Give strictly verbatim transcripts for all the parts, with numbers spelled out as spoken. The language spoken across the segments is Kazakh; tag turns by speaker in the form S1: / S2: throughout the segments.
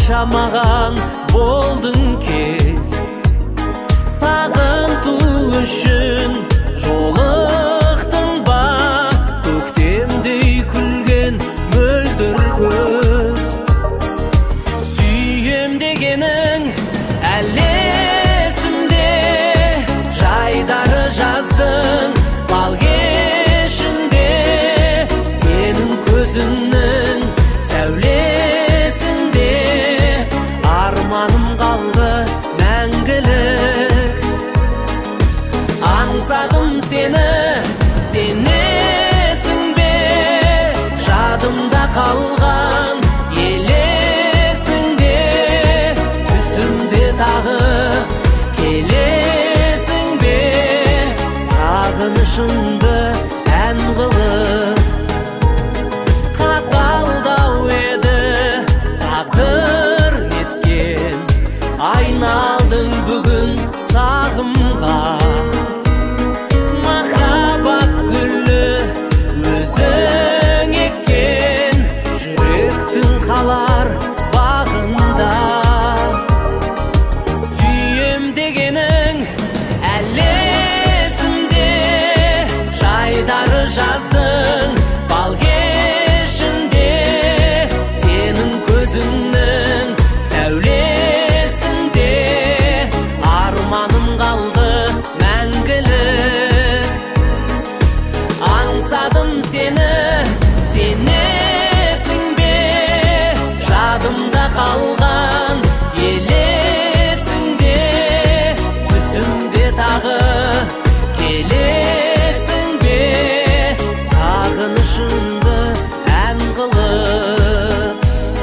S1: Yaşamagan boldun kez, sağıntı üçün жолықтың ба, көктемдей күлген мөлдір көз. Сүйем дегенің әлі есімде, жайдары жаздың бал кешінде, сенің көзіңнің сәулесінде арманым қалды мәңгілік. Аңсадым сені, сенесің бе, жадымда қалған елесіңде, түсімде тағы келесің бе, сағынышымды ән қылып. Қаталдау еді тағдыр неткен, айналдың бүгін сағымға. Махаббат гүлі өзің еккен, жүректің қалар бағында. Сүйем дегенің әлі есімде, жайдары жаздың бал кешінде, сенің көзіңнің сәулесінде арманым қалды мәңгілік. Аңсадым сені, сенесің бе, жадымда қалған елесіңде, түсімде тағы келесің бе, сағынышымды ән қылып.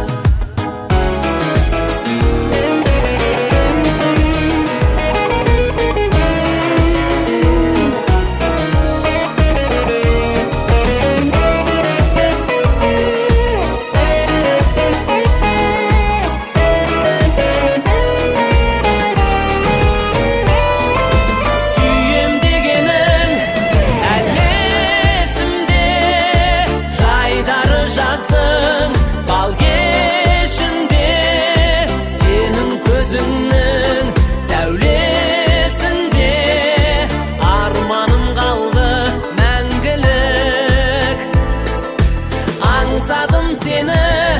S1: Сүйем дегенің әлі есімде, жайдары жаздың бал кешінде, сенің көзіңнің сәулесінде арманым қалды мәңгілік. Аңсадым сені,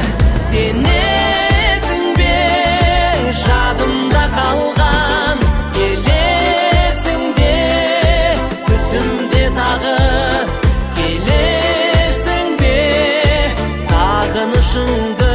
S1: сенесің бе, жадымда қалған елесіңде, түсімде тағы келесің бе, сағынышыңды